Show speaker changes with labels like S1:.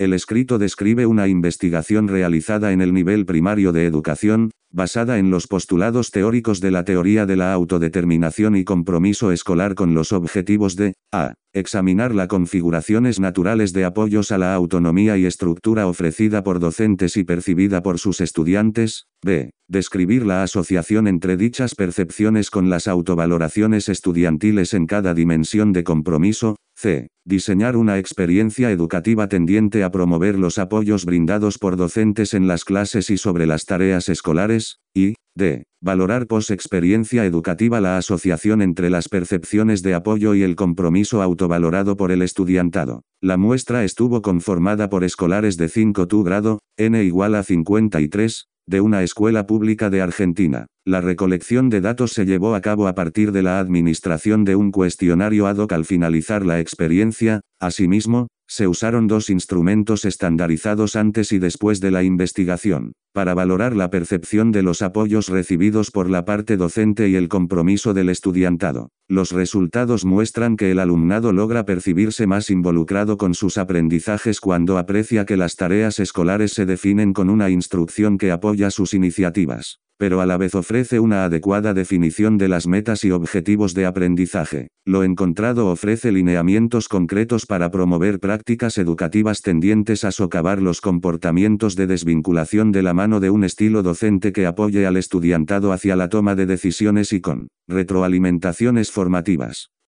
S1: El escrito describe una investigación realizada en el nivel primario de educación, basada en los postulados teóricos de la teoría de la autodeterminación y compromiso escolar con los objetivos de a. Examinar las configuraciones naturales de apoyos a la autonomía y estructura ofrecida por docentes y percibida por sus estudiantes, b. Describir la asociación entre dichas percepciones con las autovaloraciones estudiantiles en cada dimensión de compromiso, c. Diseñar una experiencia educativa tendiente a promover los apoyos brindados por docentes en las clases y sobre las tareas escolares, y d. Valorar post-experiencia educativa la asociación entre las percepciones de apoyo y el compromiso autovalorado por el estudiantado. La muestra estuvo conformada por escolares de 5º grado, n igual a 53, de una escuela pública de Argentina. La recolección de datos se llevó a cabo a partir de la administración de un cuestionario ad hoc al finalizar la experiencia. Asimismo, se usaron 2 instrumentos estandarizados antes y después de la investigación, para valorar la percepción de los apoyos recibidos por la parte docente y el compromiso del estudiantado. Los resultados muestran que el alumnado logra percibirse más involucrado con sus aprendizajes cuando aprecia que las tareas escolares se definen con una instrucción que apoya sus iniciativas, pero a la vez ofrece una adecuada definición de las metas y objetivos de aprendizaje. Lo encontrado ofrece lineamientos concretos para promover prácticas educativas tendientes a socavar los comportamientos de desvinculación de la mano de un estilo docente que apoye al estudiantado hacia la toma de decisiones y con retroalimentaciones formativas.